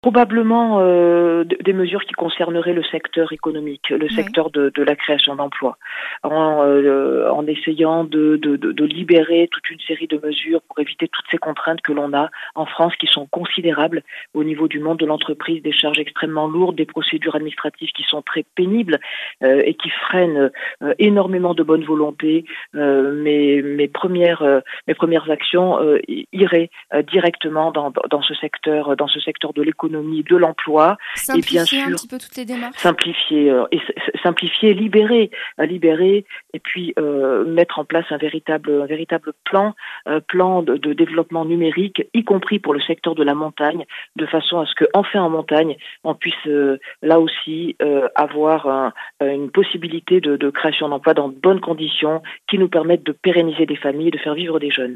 Probablement des mesures qui concerneraient le secteur économique, le Ouais. secteur de la création d'emplois, en essayant de libérer toute une série de mesures pour éviter toutes ces contraintes que l'on a en France qui sont considérables au niveau du monde de l'entreprise, des charges extrêmement lourdes, des procédures administratives qui sont très pénibles et qui freinent énormément de bonne volonté. Mes premières actions iraient directement dans ce secteur de l'économie, de l'emploi, et bien Simplifier un sûr petit peu toutes les démarches? simplifier, libérer, et puis mettre en place un véritable plan de développement numérique, y compris pour le secteur de la montagne, de façon à ce que enfin en montagne on puisse là aussi avoir une possibilité de création d'emplois dans de bonnes conditions qui nous permettent de pérenniser des familles et de faire vivre des jeunes.